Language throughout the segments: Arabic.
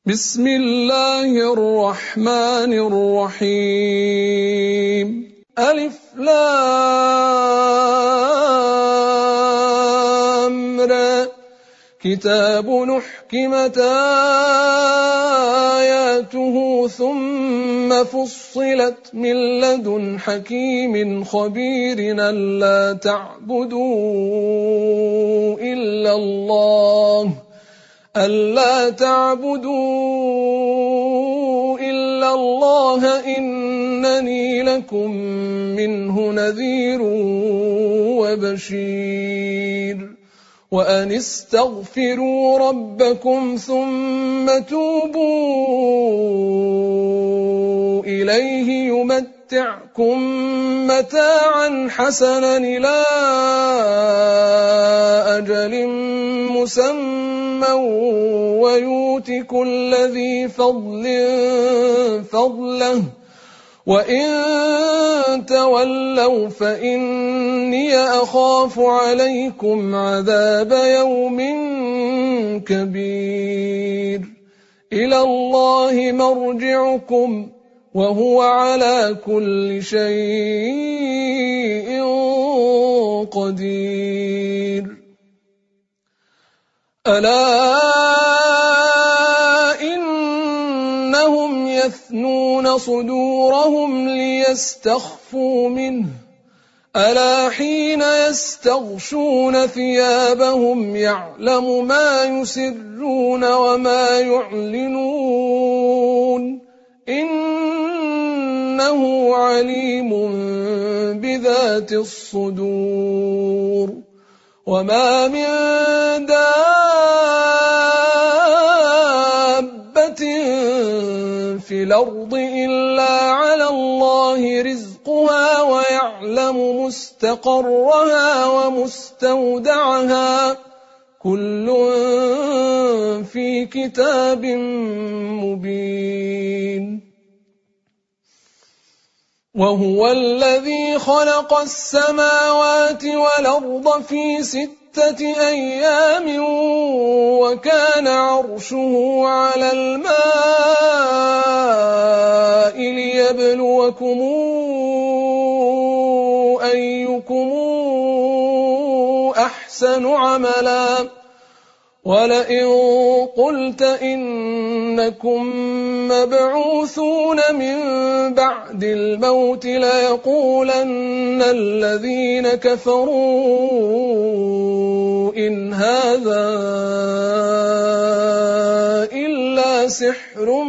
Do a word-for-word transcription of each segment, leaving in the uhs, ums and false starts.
بسم الله الرحمن الرحيم ألف لام را كتاب نحكمت آياته ثم فصلت من لدن حكيم خبير ألا تعبدوا إلا الله ألا تعبدوا إلا الله إنني لكم منه نذير وبشير وأن استغفروا ربكم ثم توبوا إليه يمتعكم متاعا حسنا إلى أجل مسمى ويؤت كل ذي فضل فضله وإن تولوا فإني أخاف عليكم عذاب يوم كبير إلى الله مرجعكم وهو على كل شيء قدير ألا إنهم يثنون صدورهم ليستخفوا منه ألا حين يستغشون ثيابهم يعلم ما يسرون وما يعلنون إنه عليم بذات الصدور وما من دابة في الأرض إلا على الله رزقها ويعلم مستقرها ومستودعها كل في كتاب مبين وهو الذي خلق السماوات والأرض في ستة أيام وكان عرشه على الماء ليبلوكم أيكم أحسن عملا ولئن قلت إنكم مبعوثون من بعد الموت ليقولن الذين كفروا إن هذا إلا سحر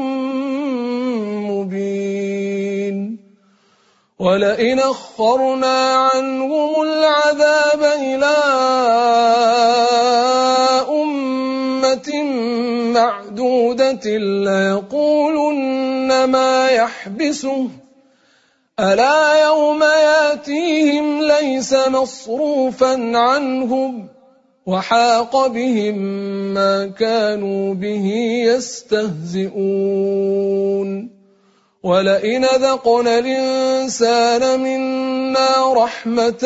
مبين ولئن أخرنا عنهم العذاب إلى معدودة ليقولن ما يحبسه ألا يوم ياتيهم ليس مصروفا عنهم وحاق بهم ما كانوا به يستهزئون ولئن ذقنا الإنسان منا رحمة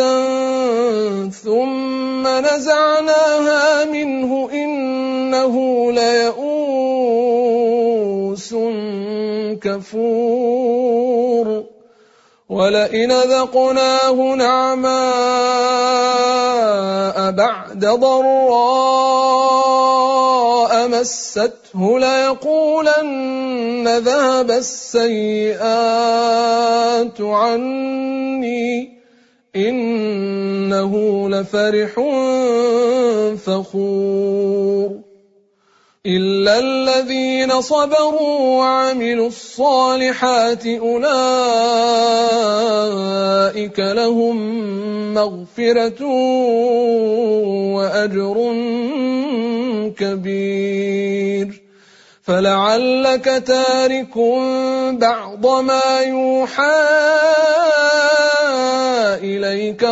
ثم نزعناها منه إنه ليئوس كفور ولئن ذقناه نعماء بعد ضراء مسته ليقولن ذهب السيئات عني إنه لفرح فخور إلا الذين صبروا وعملوا الصالحات أولئك لهم مغفرة وأجر كبير فلعلك تارك بعض ما يوحى إليك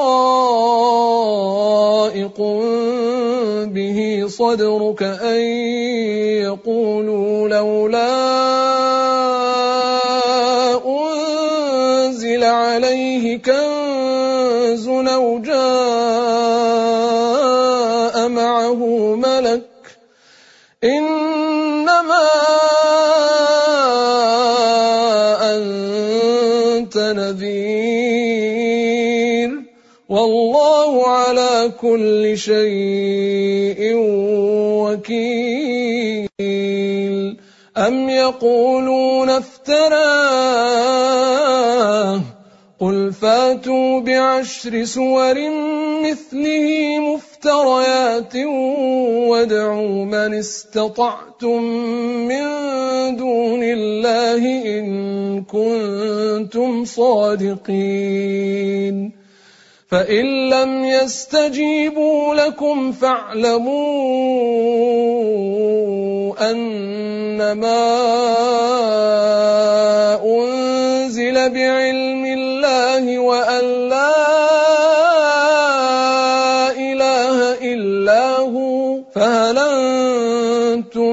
وضائق به صدرك أن يقولوا لولا أنزل عليه كنز أو جاء معه ملك إنما والله على كل شيء وكيل. أم يقولون افتراه قل فاتوا بعشر سور مثله مفتريات وادعوا من استطعتم من دون الله إن كنتم صادقين. فإن لم يستجيبوا لكم فاعلموا أنما أنزل بعلم الله وأن لا إله إلا هو فهل أنتم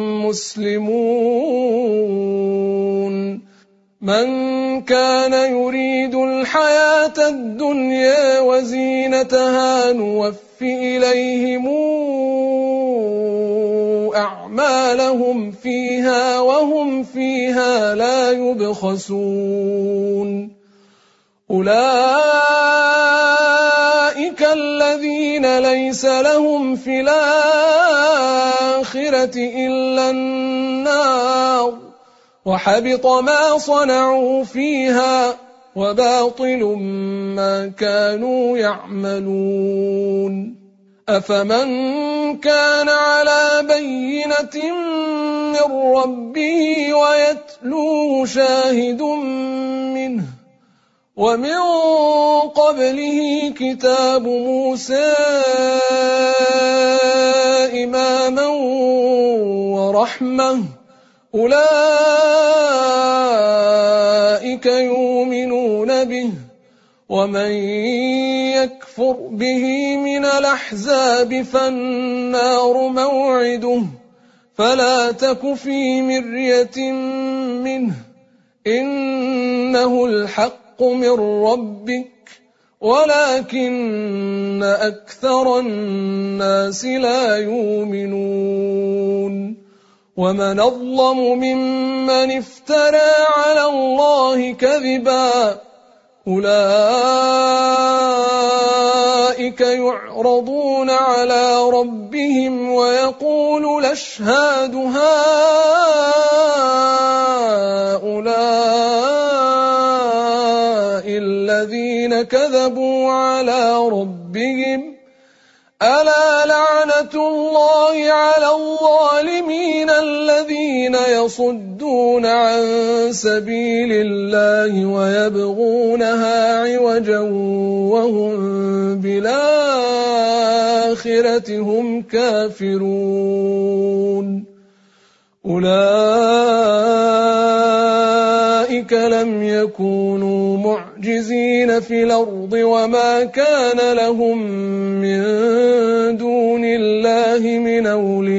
مسلمون. من كان يريد الحياة الدنيا وزينتها نوف إليهم أعمالهم فيها وهم فيها لا يبخسون. أولئك الذين ليس لهم في الآخرة إلا النار وحبط ما صنعوا فيها وباطل ما كانوا يعملون. أفمن كان على بينة من ربه ويتلوه شاهد منه ومن قبله كتاب موسى إماما ورحمة أولئك يؤمنون به. ومن يكفر به من الأحزاب فالنار موعده فلا تك في مرية منه إنه الحق من ربك ولكن أكثر الناس لا يؤمنون. ومن أظلم ممن افترى على الله كذبا أولئك يعرضون على ربهم ويقول الأشهاد هؤلاء الذين كذبوا على ربهم ألا لعنة الله على الظالمين الذين يصدون عن سبيل الله ويبغونها عوجا وهم بالآخرة هم كافرون. أولئك لم يكونوا معجزين في الأرض وما كان لهم من دون الله من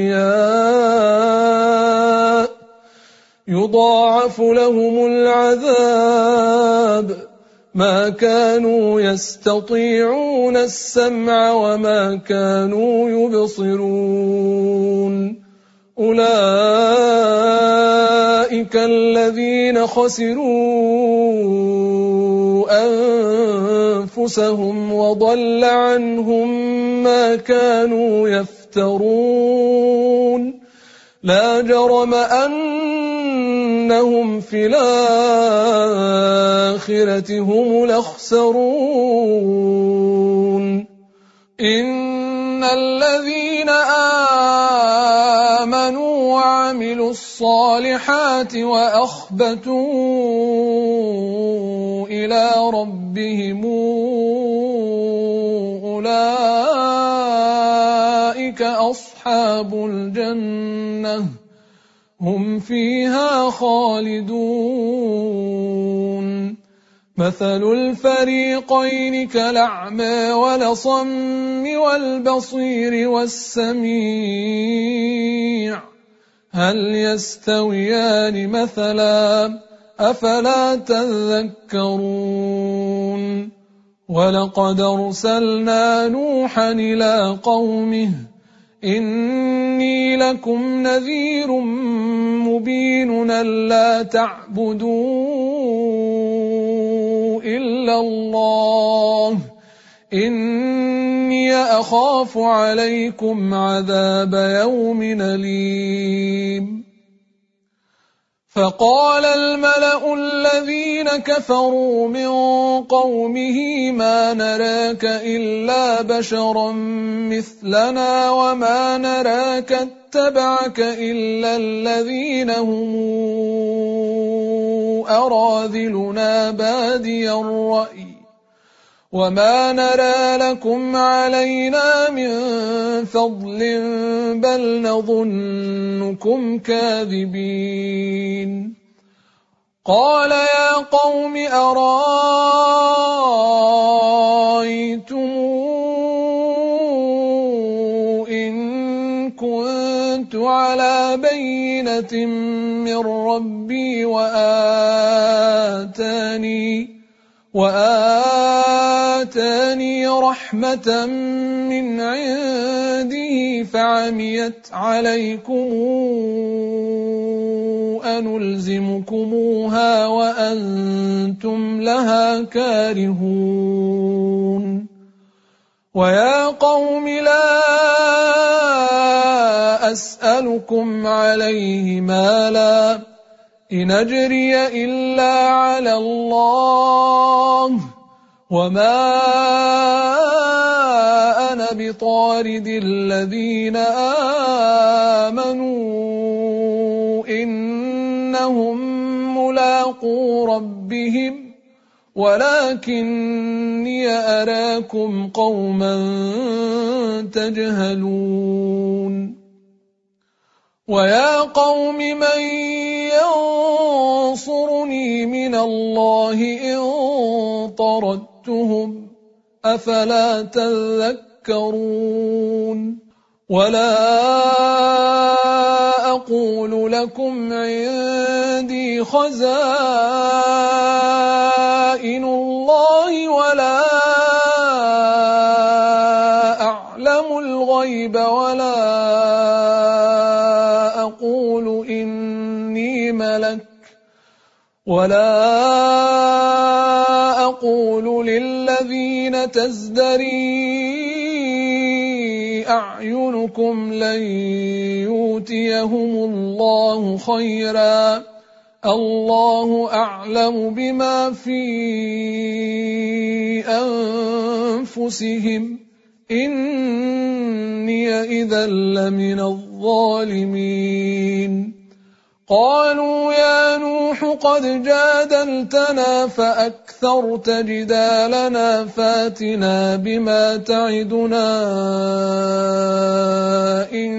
أولياء يضاعف لهم العذاب ما كانوا يستطيعون السمع وما كانوا يبصرون. أولئك الذين خسروا أنفسهم وضل عنهم ما كانوا يفترون. لا جرم أنهم في الآخرة هم الأخسرون. إن الذين آمنوا وعملوا الصالحات وأخبتوا إلى ربهم أولئك أصحاب الجنة هم فيها خالدون. مثل الفريقين كالأعمى والأصم والبصير والسميع هل يستويان مثلا أفلا تذكرون. ولقد أرسلنا نوحا إلى قومه إني لكم نذير مبين ألا تعبدوا إلا الله إني أخاف عليكم عذاب يوم أليم. فقال الملأ الذين كفروا من قومه ما نراك إلا بشرا مثلنا وما نراك اتبعك إلا الذين هم أراذلنا بادي الرأي وما نرى لكم علينا من فضل بل نظنكم كاذبين. قال يا قوم أرأيتم إن كنت على بينة من ربي وآتاني وآتاني رحمة من عنده فعميت عليكم أنلزمكموها وأنتم لها كارهون. ويا قوم لا أسألكم عليه مالا إن أجري إلا على الله وما أنا بطارد الذين آمنوا إنهم ملاقو ربهم ولكني أراكم قوما تجهلون. ويا قوم من ينصرني من الله إن طردتهم أفلا تذكرون. ولا أقول لكم عندي خزائن الله ولا أعلم الغيب ولا أقول إني ملك ولا أقول للذين تزدري أعينكم لن يؤتيهم الله خيرا الله أعلم بما في أنفسهم إني إذا لمن الظالمين. قالوا يا نوح قد جادلتنا فأكثرت جدالنا فاتنا بما تعدنا إن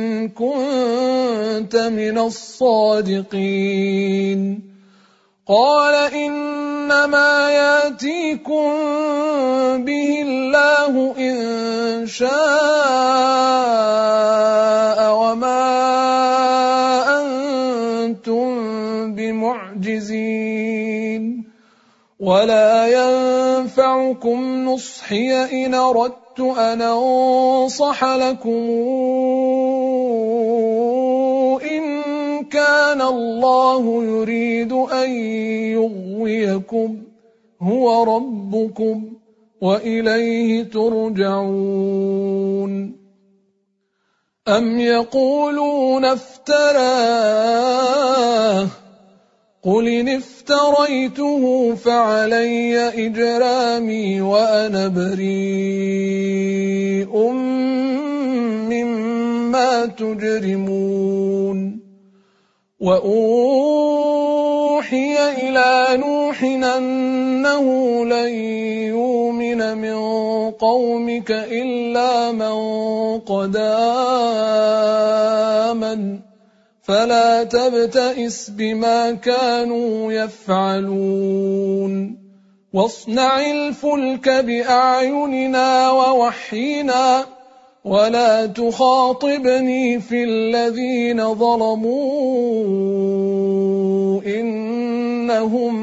كنت من الصادقين. قال إنما يأتيكم به الله إن شاء وما بمعجزين ولا ينفعكم نصحي إن أردت أن أنصح لكم إن كان الله يريد أن يغويكم هو ربكم وإليه ترجعون. أم يقولون افتراه قل إن افتريته فعلي إجرامي وأنا بريء مما تجرمون. وأوحي إلى نوح أنه لن يؤمن من قومك إلا من قد آمن فلا تبتئس بما كانوا يفعلون. واصنع الفلك بأعيننا ووحينا ولا تخاطبني في الذين ظلموا إنهم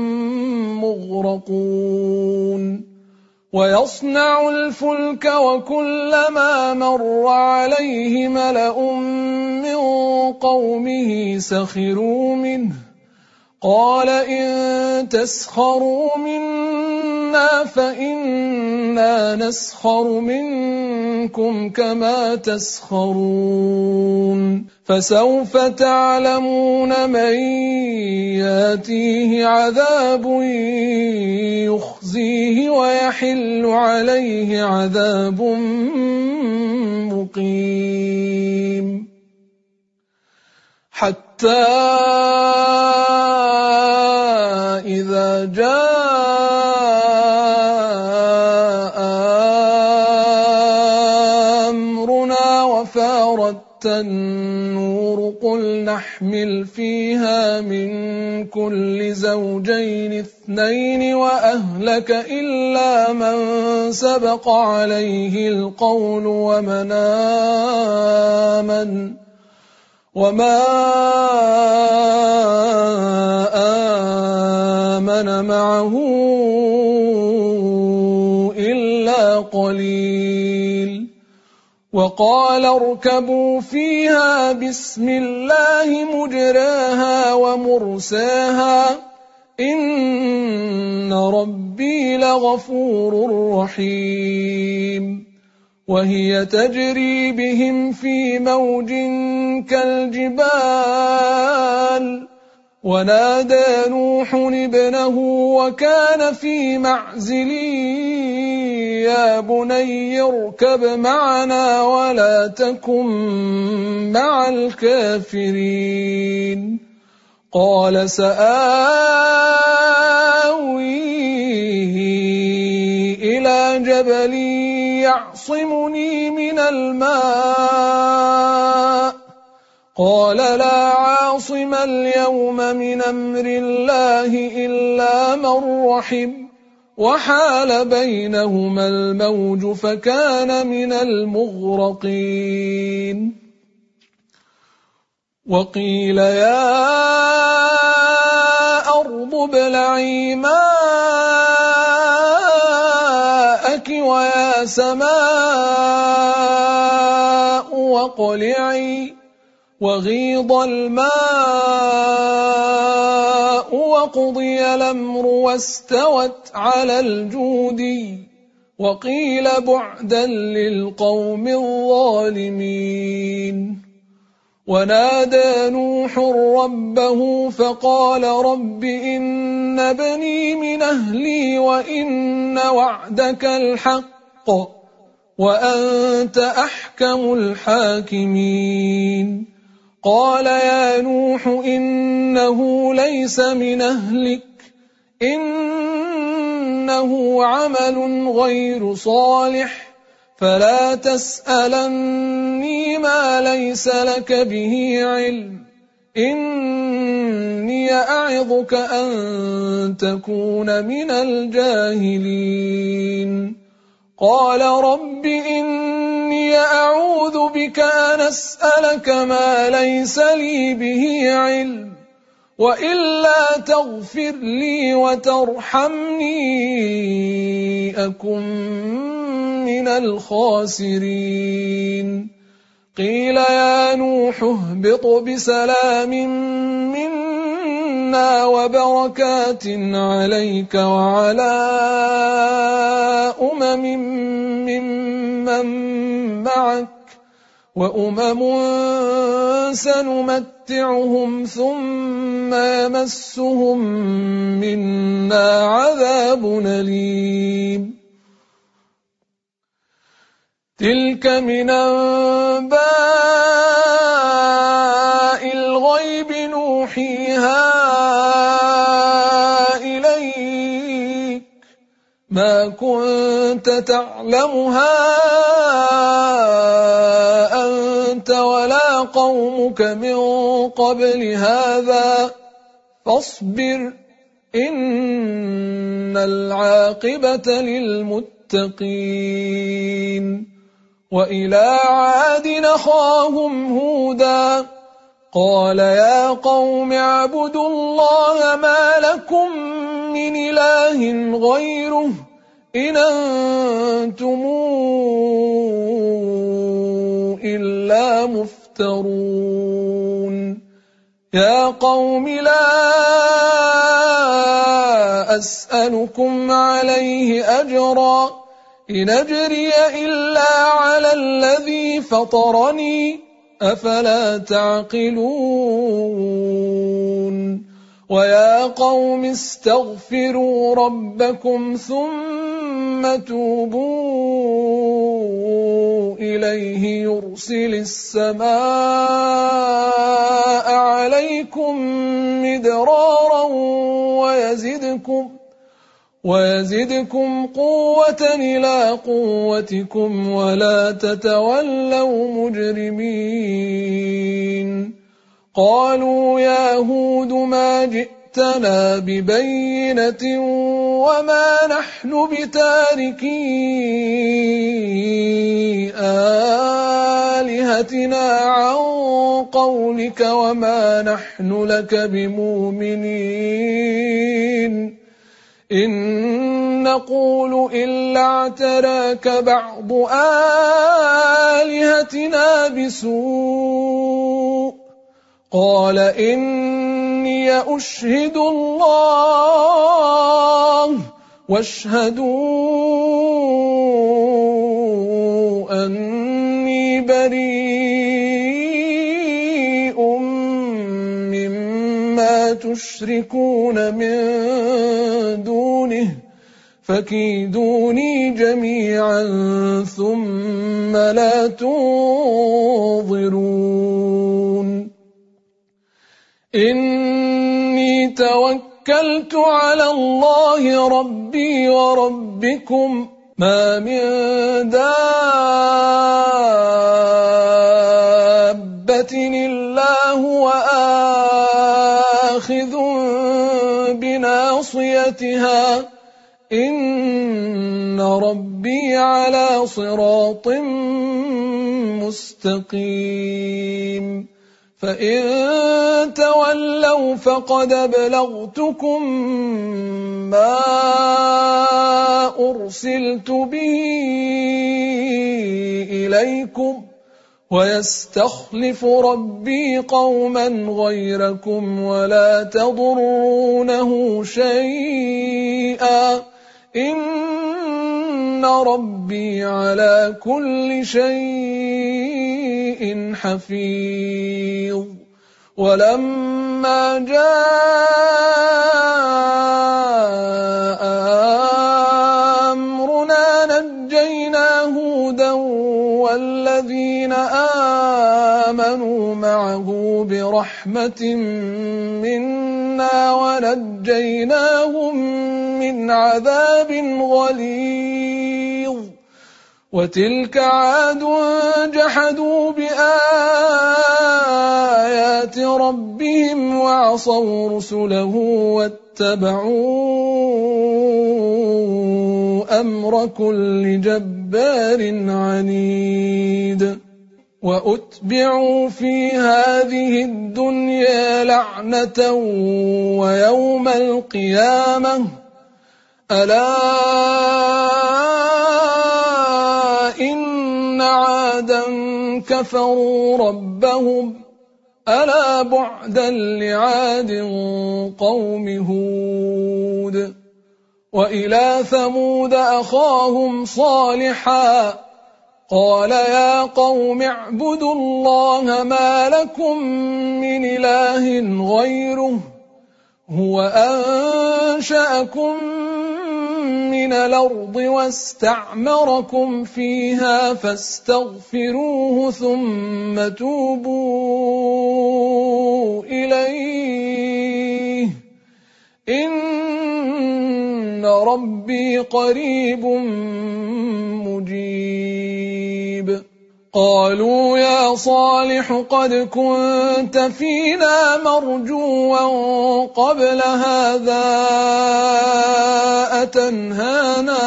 مغرقون. ويصنع الفلك وكلما مر عليه ملأ من قومه سخروا منه قال إن تسخروا منا منا فإنا نسخر منكم كما تسخرون فسوف تعلمون من ياتيه عذاب يخزيه ويحل عليه عذاب مقيم حتى إذا جاء أمرنا وفارت النور قل نحمل فيها من كل زوجين اثنين وأهلك إلا من سبق عليه القول ومن آمن وما آمن معه إلا قليل وقال اركبوا فيها بسم الله مجراها ومرساها إن ربي لغفور رحيم وهي تجري بهم في موج كالجبال ونادى نوح ابنه وكان في معزل يا بني اركب معنا ولا تكن مع الكافرين قال سآوي إلى جبل يعصمني من الماء قال لا عاصم اليوم من أمر الله إلا من رحم وحال بينهما الموج فكان من المغرقين وقيل يا أرض ابلعي ماءك ويا سماء واقلعي وغيض الماء وقضي الأمر واستوت على الجودي وقيل بعدا للقوم الظالمين ونادى نوح ربه فقال رب إن ابني من أهلي وإن وعدك الحق وأنت أحكم الحاكمين قال يا نوح إنه ليس من أهلك إنه عمل غير صالح فلا تسألني ما ليس لك به علم إني أعظك أن تكون من الجاهلين قال رب إني أعوذ بك أن أسألك ما ليس لي به علم وإلا تغفر لي وترحمني أكن من الخاسرين قيل يا نوح اهبط بسلام منا وبركات عليك وعلى أمم ممن معك وأمم سنمتعهم ثم يمسهم منا عذاب أليم تلك من أنباء الغيب نوحيها إليك ما كنت تعلمها أنت ولا قومك من قبل هذا فاصبر إن العاقبة للمتقين وإلى عاد أخاهم هودا قال يا قوم اعبدوا الله ما لكم من إله غيره إن أنتم إلا مفترون يا قوم لا أسألكم عليه أجرا إن أجري إلا على الذي فطرني أفلا تعقلون ويا قوم استغفروا ربكم ثم توبوا إليه يرسل السماء عليكم مدرارا ويزدكم ويزدكم قوة إلى قوتكم ولا تتولوا مجرمين قالوا يا هود ما جئتنا ببينة وما نحن بتاركي آلهتنا عن قولك وما نحن لك بمؤمنين إن نقول إلا اعتراك بعض آلهتنا بسوء قال إني أشهد الله واشهدوا أني بريء مما تشركون من دونه فكيدوني جميعا ثم لا تنظرون إني توكلت على الله ربي وربكم ما من دابة إلا هو آخذ بناصيتها إن ربي على صراط مستقيم فإن تولوا فقد أبلغتكم ما أرسلت به إليكم ويستخلف ربي قوما غيركم ولا تضرونه شيئا إن ربي على كل شيء حفيظ ولما جاء أمرنا نجينا هودا والذين آمنوا معه برحمة منا ونجيناهم من عذاب غليظ وتلك عاد جحدوا بآيات ربهم وعصوا رسله واتبعوا أمر كل جبار عنيد وأتبعوا في هذه الدنيا لعنة ويوم القيامة ألا إن عادا كفروا ربهم ألا بعدا لعاد قوم هود وإلى ثمود أخاهم صالحا قال يا قوم اعبدوا الله ما لكم من إله غيره هو أنشأكم من الأرض واستعمركم فيها فاستغفروه ثم توبوا إليه إن ربي قريب مجيب قالوا يا صالح قد كنت فينا مرجوا قبل هذا أتنهانا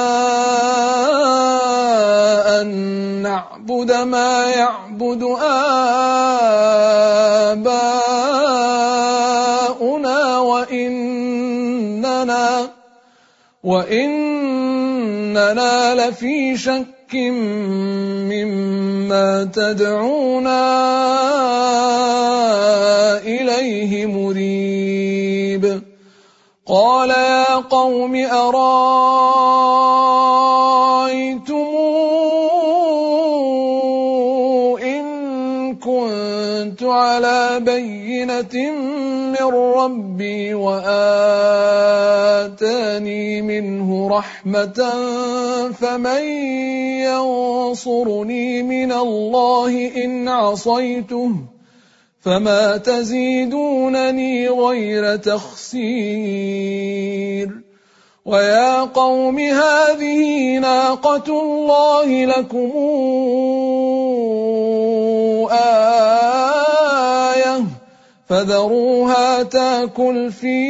أن نعبد ما يعبد آباؤنا وإننا وإننا لفي شك شك مما تدعونا إليه مريب. قال يا قوم أرأيتم إن كنت على بينة من ربي وآتاني منه رحمة فمن ينصرني من الله إن عصيته فما تزيدونني غير تخسير. ويا قوم هذه ناقة الله لكم آية فذروها تأكل في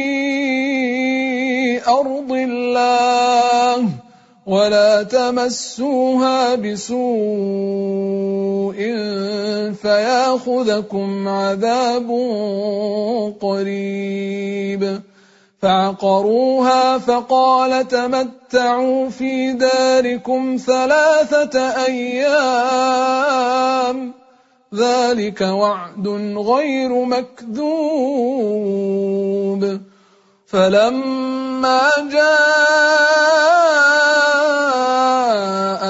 أرض الله ولا تمسوها بسوء فياخذكم عذاب قريب. فعقروها فقال تمتعوا في داركم ثلاثة أيام ذلك وعد غير مكذوب. فلما جاء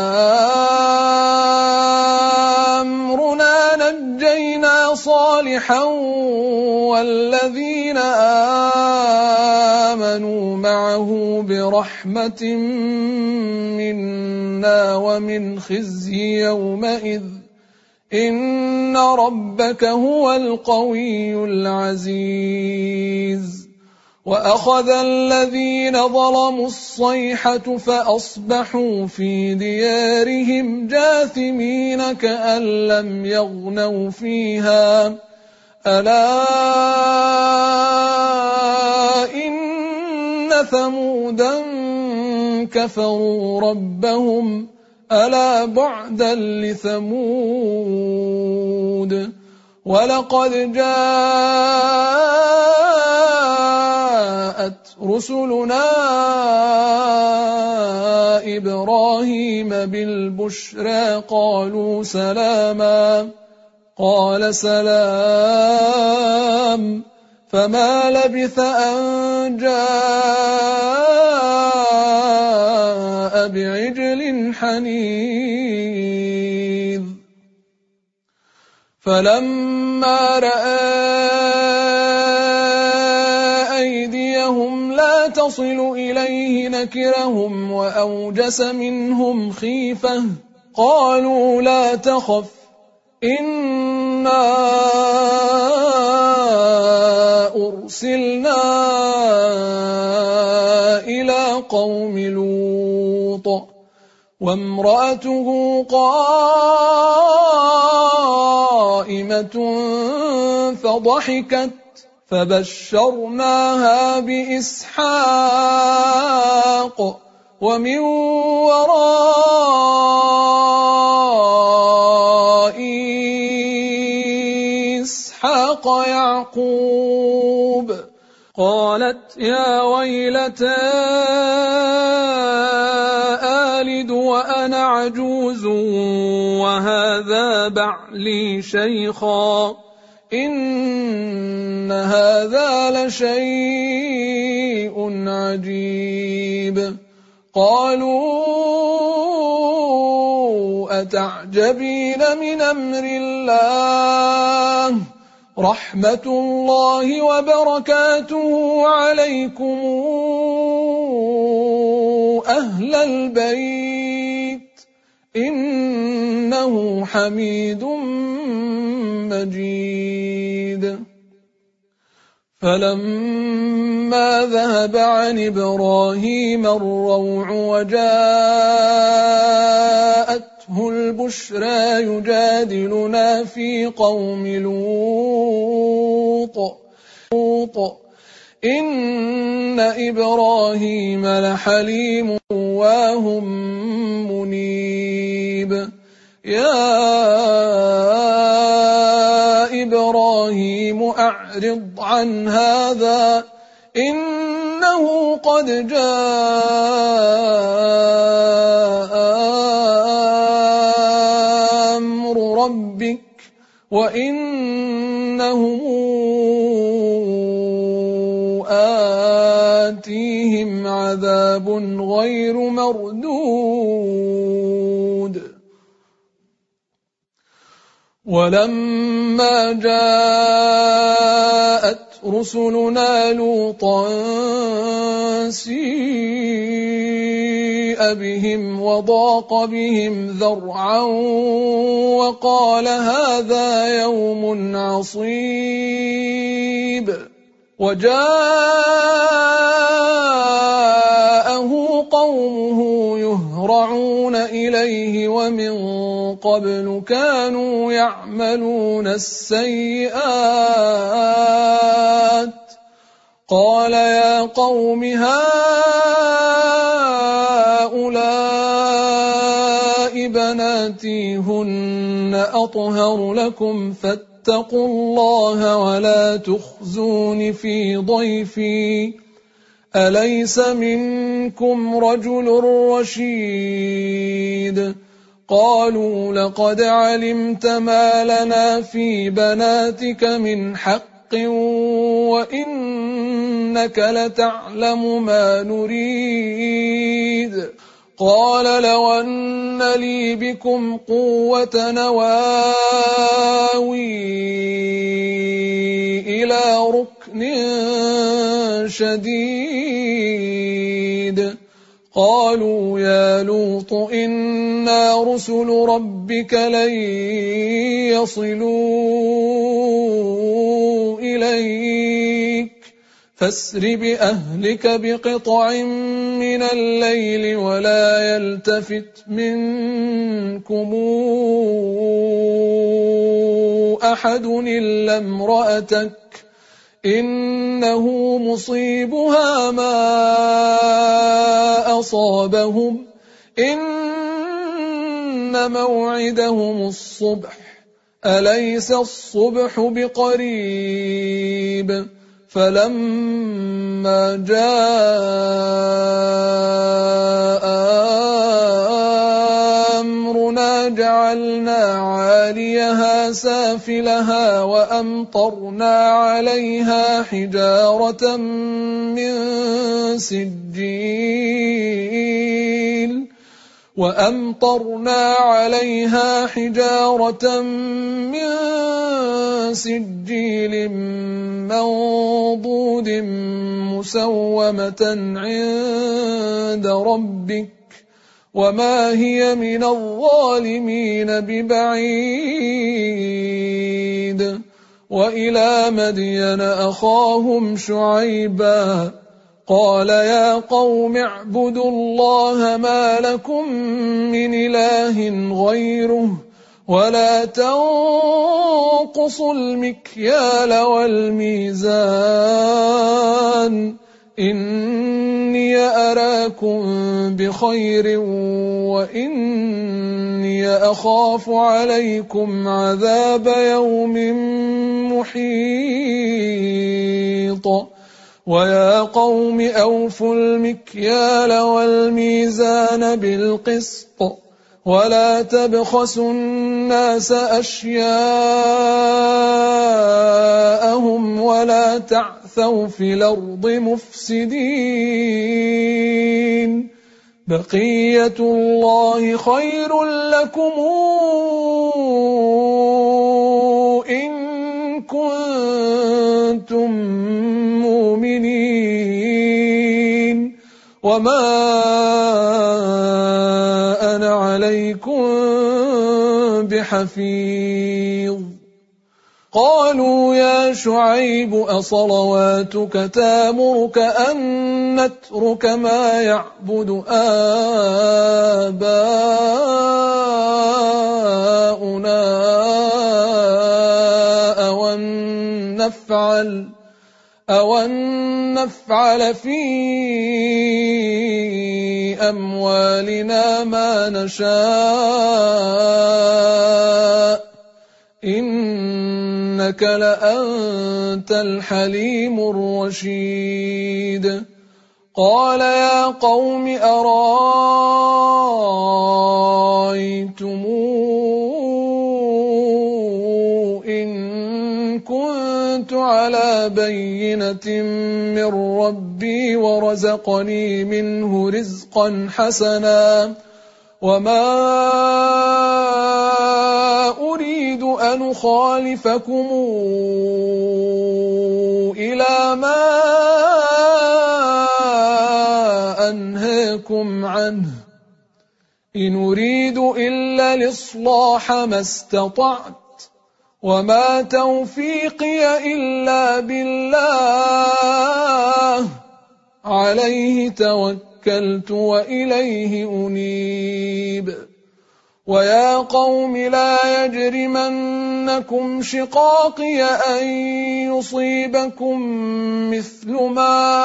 أمرنا نجينا صالحا والذين آمنوا معه برحمة منا ومن خزي يومئذ إن ربك هو القوي العزيز. وأخذ الذين ظلموا الصيحة فأصبحوا في ديارهم جاثمين كأن لم يغنوا فيها ألا إن ثمودا كفروا ربهم ألا بعدا لثمود. ولقد جاءت رسلنا إبراهيم بالبشرى قالوا سلاما قال سلام فما لبث أن جاء بعجل حنيذ. فلما رأى أيديهم لا تصل إليه نكرهم وأوجس منهم خيفة قالوا لا تخف إنا أرسلنا إلى قوم لوط وامرأته قائمة فضحكت فبشرناها بإسحاق ومن وراء إسحاق يعقوب. قالت يا ويلتى آلد وأنا عجوز وهذا بعلي شيخا إن هذا لشيء عجيب. قالوا أتعجبين من أمر الله رحمة الله وبركاته عليكم أهل البيت إنه حميد مجيد. فلما ذهب عن إبراهيم الروع وجاءته البشرى يجادلنا في قوم لوط إن إبراهيم لحليم أواه منيب. يا إبراهيم أعرض عن هذا إنه قد جاء أمر ربك وإنهم آتيهم عذاب غير مردود. ولما جاءت رسلنا لوطا سيء بهم وضاق بهم ذرعا وقال هذا يوم عصيب. وجاءه قومه يهرعون إليه ومن قبل كانوا يعملون السيئات قال يا قوم هؤلاء بناتي هن أطهر لكم فاتقوا الله ولا تخزون في ضيفي أليس منكم رجل رشيد. قالوا لقد علمت ما لنا في بناتك من حق وإنك لتعلم ما نريد. قال لو أن لي بكم قوة نواوي إلى ركن شديد. قالوا يا لوط إنا رسل ربك لن يصلوا إليك فاسر بأهلك بقطع من الليل ولا يلتفت منكم أحد إلا امرأتك إنه مصيبها ما أصابهم إن موعدهم الصبح أليس الصبح بقريب. فلما جاء أمرنا جعلنا عاليها سافلها وأمطرنا عليها حجارة من سجيل وأمطرنا عليها حجارة من سجيل منضود مسومة عند ربك وما هي من الظالمين ببعيد. وإلى مدين أخاهم شعيبا قال يا قوم اعبدوا الله ما لكم من إله غيره ولا تنقصوا المكيال والميزان إني أراكم بخير وإني أخاف عليكم عذاب يوم محيط. ويا قوم أوفوا المكيال والميزان بالقسط ولا تبخسوا الناس أشياءهم ولا تعثوا في الأرض مفسدين. بقية الله خير لكم إن كنتم مؤمنين وما أنا عليكم بحفيظ. قالوا يا شعيب أصلواتك تامرك أن نترك ما يعبد آباؤنا أو أن نفعل أو أن نفعل في أموالنا ما نشاء إنك إنك لأنت الحليم الرشيد قال يا قوم أرأيتم إن كنت على بينة من ربي ورزقني منه رزقا حسنا وما أريد أن أخالفكم إلى ما أنهاكم عنه إن أريد إلا الإصلاح ما استطعت وما توفيقي إلا بالله عليه توكلت وإليه أنيب ويا قوم لا يجرمنكم شقاقي أن يصيبكم مثل ما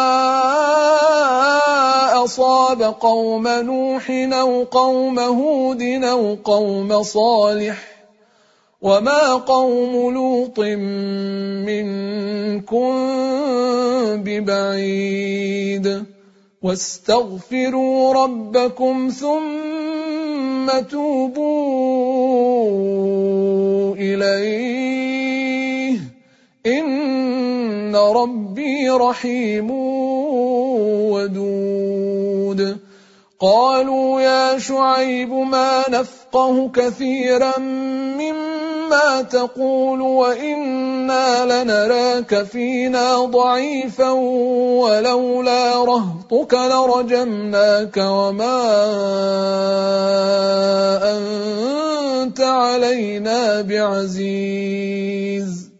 أصاب قوم نوح أو قوم هود أو قوم صالح وما قوم لوط منكم ببعيد واستغفروا ربكم ثم توبوا إليه إن ربي رحيم ودود قالوا يا شعيب ما نفقه كثيرا مما تقول وإنا لنراك فينا ضعيفا ولولا رهطك لرجمناك وما أنت علينا بعزيز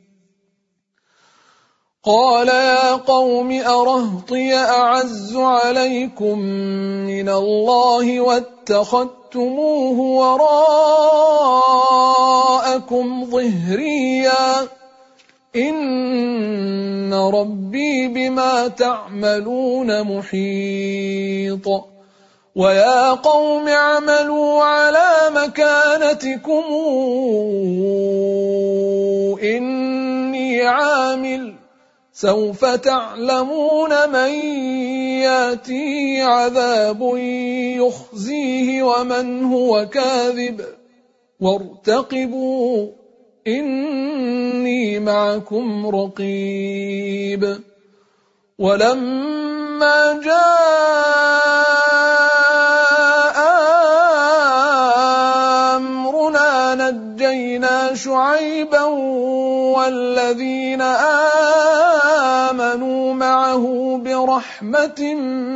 قال يا قوم أرهطي أعز عليكم من الله واتخذتموه وراءكم ظهريا إن ربي بما تعملون محيط ويا قوم اعملوا على مكانتكم إني عامل سوف تعلمون من ياتيه عذاب يخزيه ومن هو كاذب وارتقبوا إني معكم رقيب ولما جاء أمرنا نجينا شعيبا والذين آمنوا معه برحمة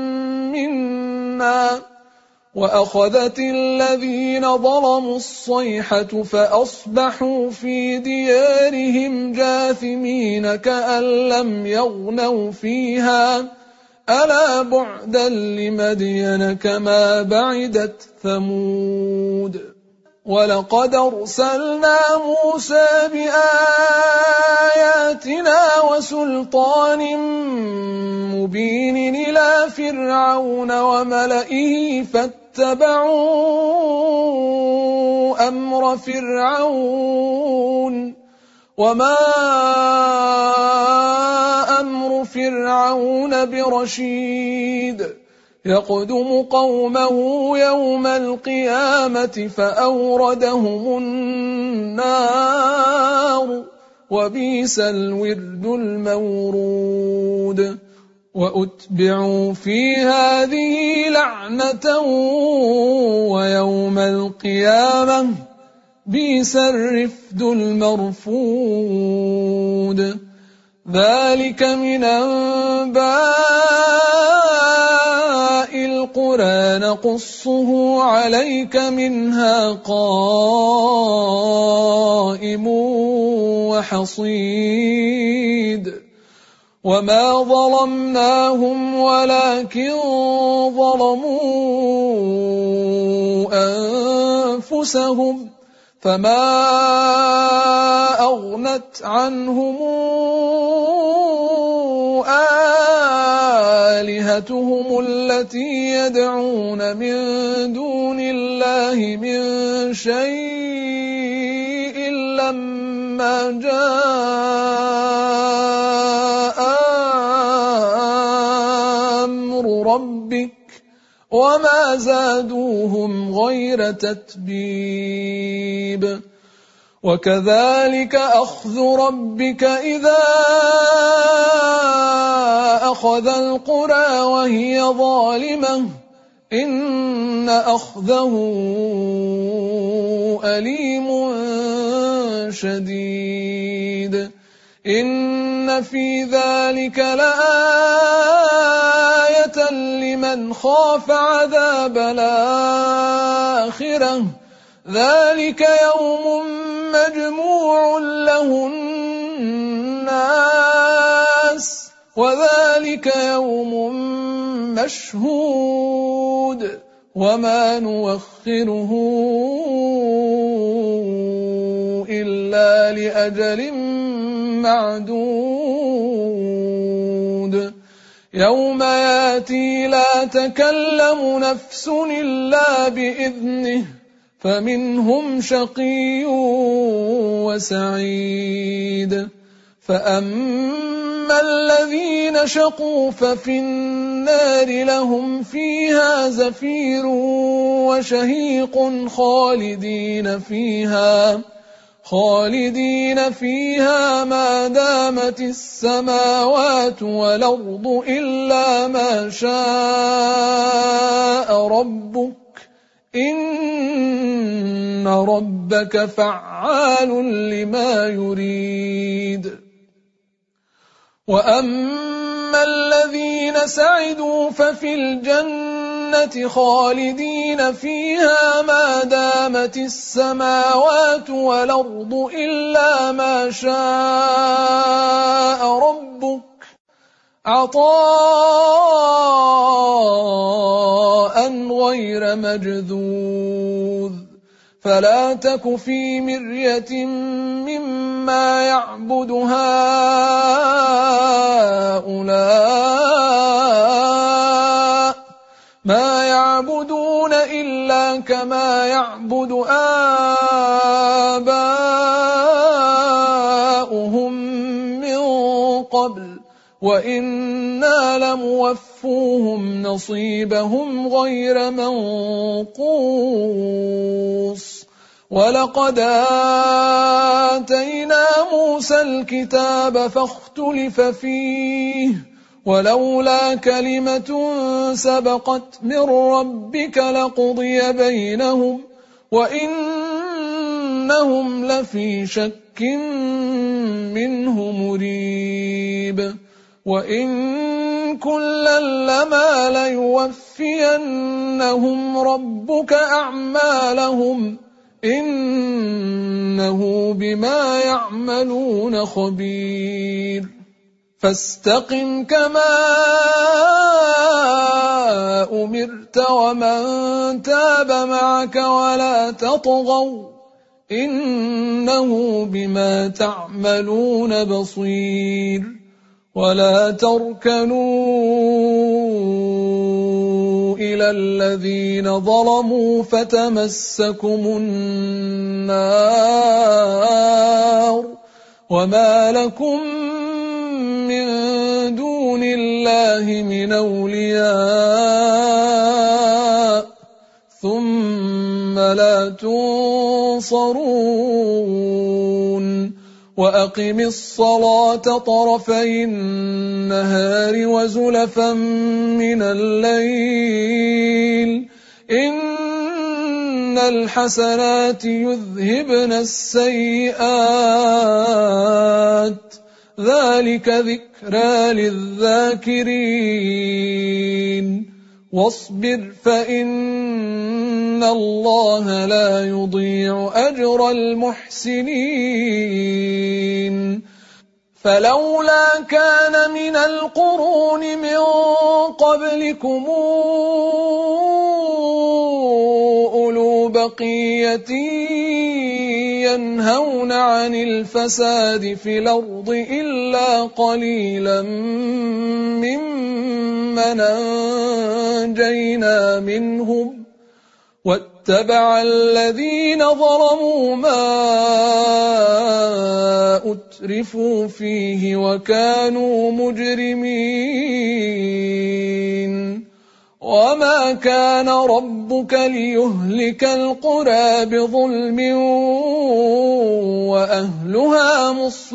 منا وأخذت الذين ظلموا الصيحة فأصبحوا في ديارهم جاثمين كأن لم يغنوا فيها ألا بعدا لمدين كما بعدت ثمود ولقد أرسلنا موسى بآياتنا وسلطان مبين إلى فرعون وملئه فاتبعوا أمر فرعون وما أمر فرعون برشيد يقدم قومه يوم القيامة فأوردهم النار وبئس الورد المورود وأتبعوا في هذه لعنة ويوم القيامة بئس الرفد المرفود ذلك من أنباء القرى نقصه عليك منها قائم وحصيد وما ظلمناهم ولكن ظلموا أنفسهم فما أغنت عنهم آلهتهم التي يدعون من دون الله من شيء لما جاء أمر ربك وما زادوهم غير تتبيب وكذلك أخذ ربك إذا أخذ القرى وهي ظالمة إن أخذه أليم شديد إن في ذلك لآية لمن خاف عذاب الآخرة ذلك يوم مجموع له الناس وذلك يوم مشهود وما نوخره إلا لأجل معدود يوم ياتي لا تكلم نفس إلا بإذنه فمنهم شقي وسعيد فأما الذين شقوا ففي النار لهم فيها زفير وشهيق خالدين فيها خالدين فيها ما دامت السماوات والأرض إلا ما شاء ربك إن ربك فعال لما يريد وأما الذين سعدوا ففي الجنة خالدين فيها ما دامت السماوات والأرض إلا ما شاء ربك عطاء غير مجذوذ فلا تك في مرية مما يعبد هؤلاء ما يعبدون إلا كما يعبد آباؤهم من قبل وإنا لموفوهم نصيبهم غير منقوص ولقد آتينا موسى الكتاب فاختلف فيه ولولا كلمة سبقت من ربك لقضي بينهم وإنهم لفي شك منه مريب وإن كلا لما ليوفينهم ربك أعمالهم إنه بما يعملون خبير فاستقم كما أمرت ومن تاب معك ولا تطغوا إنه بما تعملون بصير ولا تركنوا إلى الذين ظلموا فتمسكم النار وما لكم من دون الله من أولياء ثم لا تنصرون وأقم الصلاة طرفي النهار وزلفا من الليل إن الحسنات يذهبن السيئات ذلك ذكرى للذاكرين واصبر فإن الله لا يضيع أجر المحسنين فلولا كان من القرون من قبلكم أولو بقية ينهون عن الفساد في الأرض إلا قليلا ممن أنجينا منهم واتبع الذين ظلموا ما أترفوا فيه وكانوا مجرمين وما كان ربك ليهلك القرى بظلم وأهلها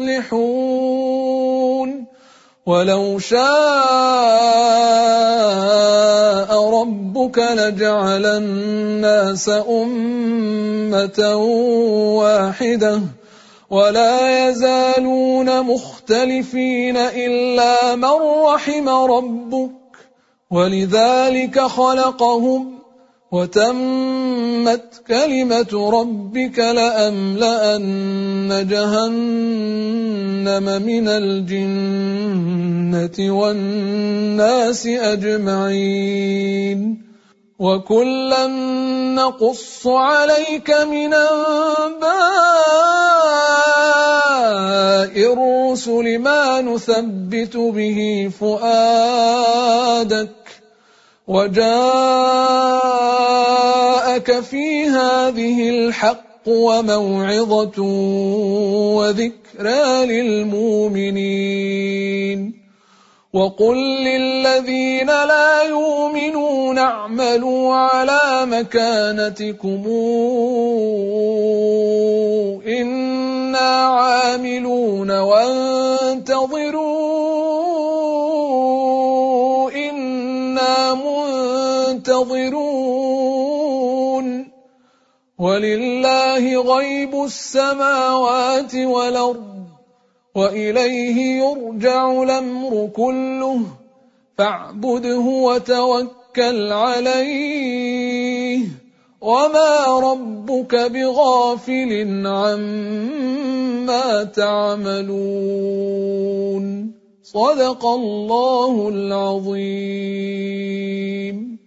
مصلحون ولو شاء ربك لجعل الناس أمة واحدة ولا يزالون مختلفين إلا من رحم ربك ولذلك خلقهم وتمت كلمة ربك لأملأن جهنم من الجنة والناس أجمعين وكلا نقص عليك من أنباء الرسل ما نثبت به فؤادك وجاءك في هذه الحق وموعظة وذكرى للمؤمنين وقل للذين لا يؤمنون اعملوا على مكانتكم إنا عاملون وانتظروا إنا منتظرون ولله غيب السماوات والأرض وإليه يرجع الأمر كله فاعبده وتوكل عليه وما ربك بغافل عما تعملون صدق الله العظيم.